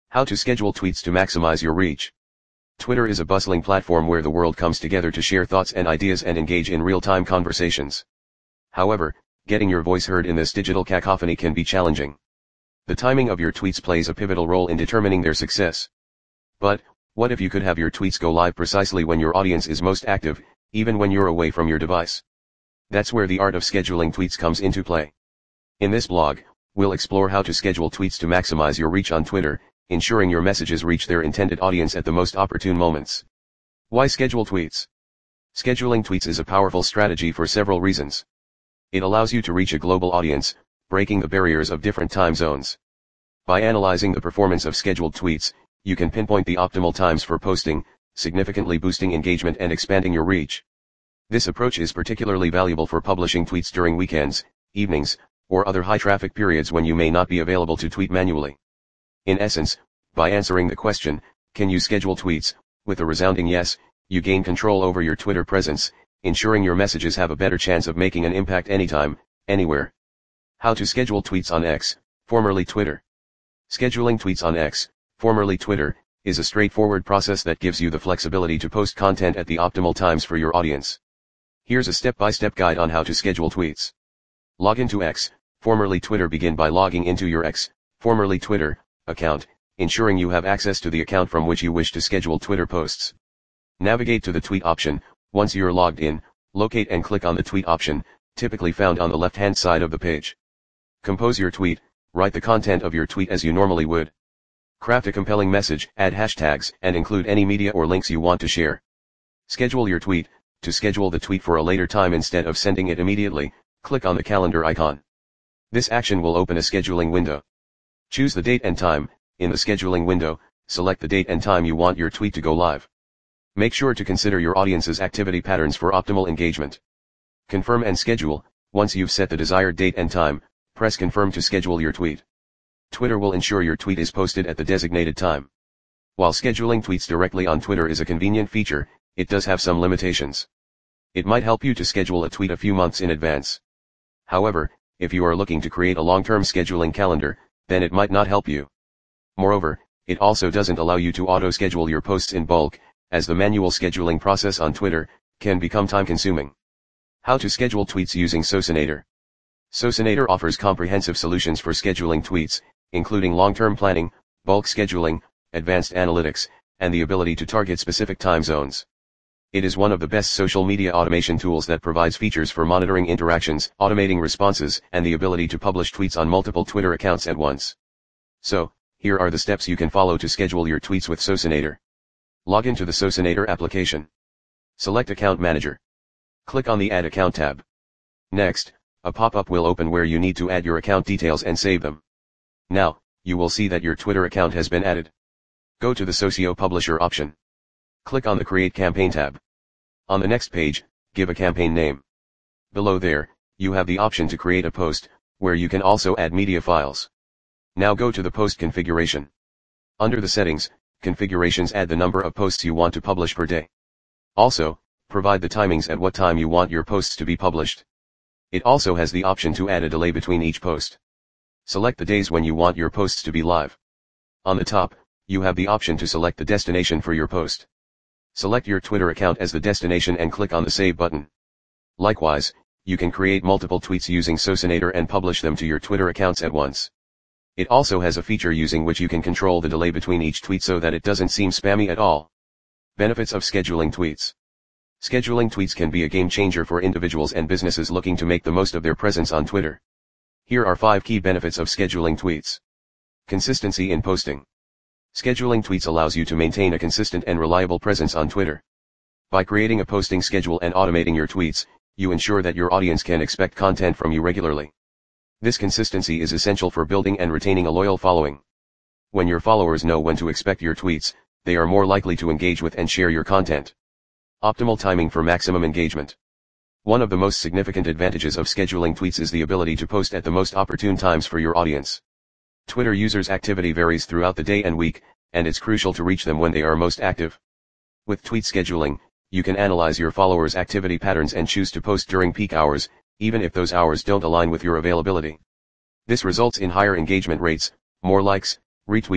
How to schedule tweets to maximize your reach. Twitter is a bustling platform where the world comes together to share thoughts and ideas and engage in real-time conversations. However, getting your voice heard in this digital cacophony can be challenging. The timing of your tweets plays a pivotal role in determining their success. But, what if you could have your tweets go live precisely when your audience is most active, even when you're away from your device? That's where the art of scheduling tweets comes into play. In this blog, we'll explore how to schedule tweets to maximize your reach on Twitter, ensuring your messages reach their intended audience at the most opportune moments. Why schedule tweets? Scheduling tweets is a powerful strategy for several reasons. It allows you to reach a global audience, breaking the barriers of different time zones. By analyzing the performance of scheduled tweets, you can pinpoint the optimal times for posting, significantly boosting engagement and expanding your reach. This approach is particularly valuable for publishing tweets during weekends, evenings, or other high-traffic periods when you may not be available to tweet manually. In essence, by answering the question, can you schedule tweets, with a resounding yes, you gain control over your Twitter presence, ensuring your messages have a better chance of making an impact anytime, anywhere. How to schedule tweets on X, formerly Twitter. Scheduling tweets on X, formerly Twitter, is a straightforward process that gives you the flexibility to post content at the optimal times for your audience. Here's a step-by-step guide on how to schedule tweets. Log into X, formerly Twitter. Begin by logging into your X, formerly Twitter, account, ensuring you have access to the account from which you wish to schedule Twitter posts. Navigate to the tweet option. Once you're logged in, locate and click on the tweet option, typically found on the left-hand side of the page. Compose your tweet. Write the content of your tweet as you normally would. Craft a compelling message, add hashtags, and include any media or links you want to share. Schedule your tweet. To schedule the tweet for a later time instead of sending it immediately, click on the calendar icon. This action will open a scheduling window. Choose the date and time. In the scheduling window, select the date and time you want your tweet to go live. Make sure to consider your audience's activity patterns for optimal engagement. Confirm and schedule. Once you've set the desired date and time, press confirm to schedule your tweet. Twitter will ensure your tweet is posted at the designated time. While scheduling tweets directly on Twitter is a convenient feature, it does have some limitations. It might help you to schedule a tweet a few months in advance. However, if you are looking to create a long-term scheduling calendar, then it might not help you. Moreover, it also doesn't allow you to auto-schedule your posts in bulk, as the manual scheduling process on Twitter can become time-consuming. How to schedule tweets using Socinator. Socinator offers comprehensive solutions for scheduling tweets, including long-term planning, bulk scheduling, advanced analytics, and the ability to target specific time zones. It is one of the best social media automation tools that provides features for monitoring interactions, automating responses, and the ability to publish tweets on multiple Twitter accounts at once. So, here are the steps you can follow to schedule your tweets with Socinator. Log into the Socinator application. Select Account Manager. Click on the Add Account tab. Next, a pop-up will open where you need to add your account details and save them. Now, you will see that your Twitter account has been added. Go to the Socio Publisher option. Click on the Create Campaign tab. On the next page, give a campaign name. Below there, you have the option to create a post, where you can also add media files. Now go to the post configuration. Under the settings, configurations, add the number of posts you want to publish per day. Also, provide the timings at what time you want your posts to be published. It also has the option to add a delay between each post. Select the days when you want your posts to be live. On the top, you have the option to select the destination for your post. Select your Twitter account as the destination and click on the Save button. Likewise, you can create multiple tweets using Socinator and publish them to your Twitter accounts at once. It also has a feature using which you can control the delay between each tweet so that it doesn't seem spammy at all. Benefits of scheduling tweets. Scheduling tweets can be a game changer for individuals and businesses looking to make the most of their presence on Twitter. Here are 5 key benefits of scheduling tweets. Consistency in posting. Scheduling tweets allows you to maintain a consistent and reliable presence on Twitter. By creating a posting schedule and automating your tweets, you ensure that your audience can expect content from you regularly. This consistency is essential for building and retaining a loyal following. When your followers know when to expect your tweets, they are more likely to engage with and share your content. Optimal timing for maximum engagement. One of the most significant advantages of scheduling tweets is the ability to post at the most opportune times for your audience. Twitter users' activity varies throughout the day and week, and it's crucial to reach them when they are most active. With tweet scheduling, you can analyze your followers' activity patterns and choose to post during peak hours, even if those hours don't align with your availability. This results in higher engagement rates, more likes, retweets,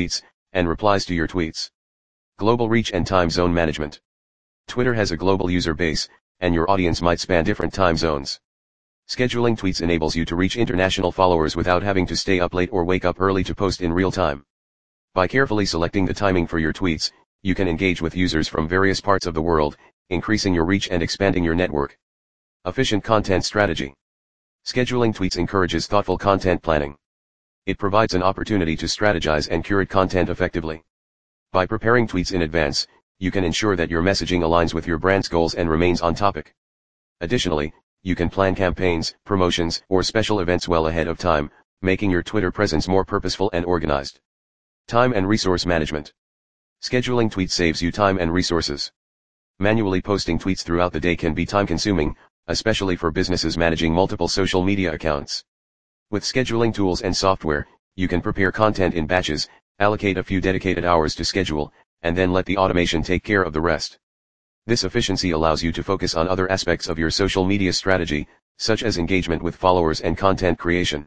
and replies to your tweets. Global reach and time zone management. Twitter has a global user base, and your audience might span different time zones. Scheduling tweets enables you to reach international followers without having to stay up late or wake up early to post in real time. By carefully selecting the timing for your tweets, you can engage with users from various parts of the world, increasing your reach and expanding your network. Efficient content strategy. Scheduling tweets encourages thoughtful content planning. It provides an opportunity to strategize and curate content effectively. By preparing tweets in advance, you can ensure that your messaging aligns with your brand's goals and remains on topic. Additionally, you can plan campaigns, promotions, or special events well ahead of time, making your Twitter presence more purposeful and organized. Time and resource management. Scheduling tweets saves you time and resources. Manually posting tweets throughout the day can be time-consuming, especially for businesses managing multiple social media accounts. With scheduling tools and software, you can prepare content in batches, allocate a few dedicated hours to schedule, and then let the automation take care of the rest. This efficiency allows you to focus on other aspects of your social media strategy, such as engagement with followers and content creation.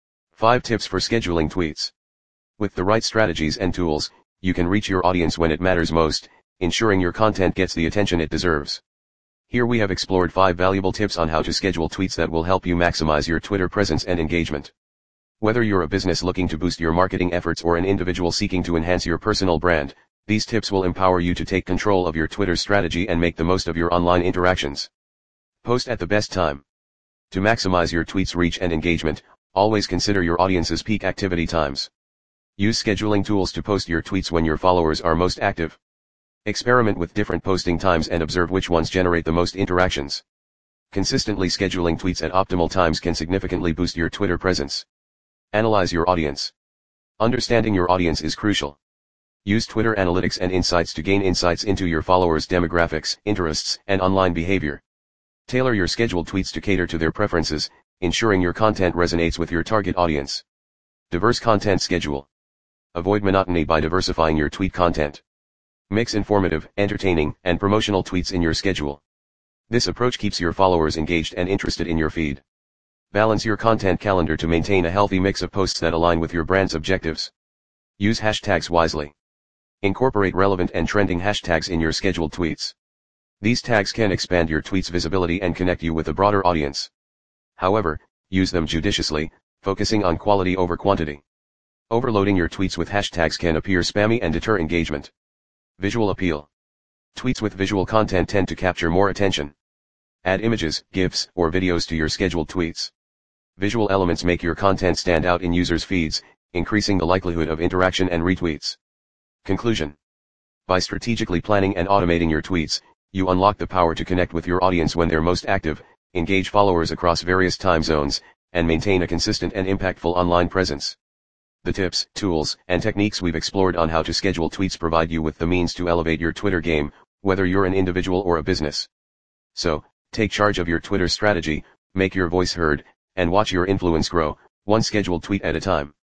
5 tips for scheduling tweets. With the right strategies and tools, you can reach your audience when it matters most, ensuring your content gets the attention it deserves. Here we have explored 5 valuable tips on how to schedule tweets that will help you maximize your Twitter presence and engagement. Whether you're a business looking to boost your marketing efforts or an individual seeking to enhance your personal brand, these tips will empower you to take control of your Twitter strategy and make the most of your online interactions. Post at the best time. To maximize your tweets' reach and engagement, always consider your audience's peak activity times. Use scheduling tools to post your tweets when your followers are most active. Experiment with different posting times and observe which ones generate the most interactions. Consistently scheduling tweets at optimal times can significantly boost your Twitter presence. Analyze your audience. Understanding your audience is crucial. Use Twitter analytics and insights to gain insights into your followers' demographics, interests, and online behavior. Tailor your scheduled tweets to cater to their preferences, ensuring your content resonates with your target audience. Diverse content schedule. Avoid monotony by diversifying your tweet content. Mix informative, entertaining, and promotional tweets in your schedule. This approach keeps your followers engaged and interested in your feed. Balance your content calendar to maintain a healthy mix of posts that align with your brand's objectives. Use hashtags wisely. Incorporate relevant and trending hashtags in your scheduled tweets. These tags can expand your tweet's visibility and connect you with a broader audience. However, use them judiciously, focusing on quality over quantity. Overloading your tweets with hashtags can appear spammy and deter engagement. Visual appeal. Tweets with visual content tend to capture more attention. Add images, GIFs, or videos to your scheduled tweets. Visual elements make your content stand out in users' feeds, increasing the likelihood of interaction and retweets. Conclusion. By strategically planning and automating your tweets, you unlock the power to connect with your audience when they're most active, engage followers across various time zones, and maintain a consistent and impactful online presence. The tips, tools, and techniques we've explored on how to schedule tweets provide you with the means to elevate your Twitter game, whether you're an individual or a business. So, take charge of your Twitter strategy, make your voice heard, and watch your influence grow, one scheduled tweet at a time.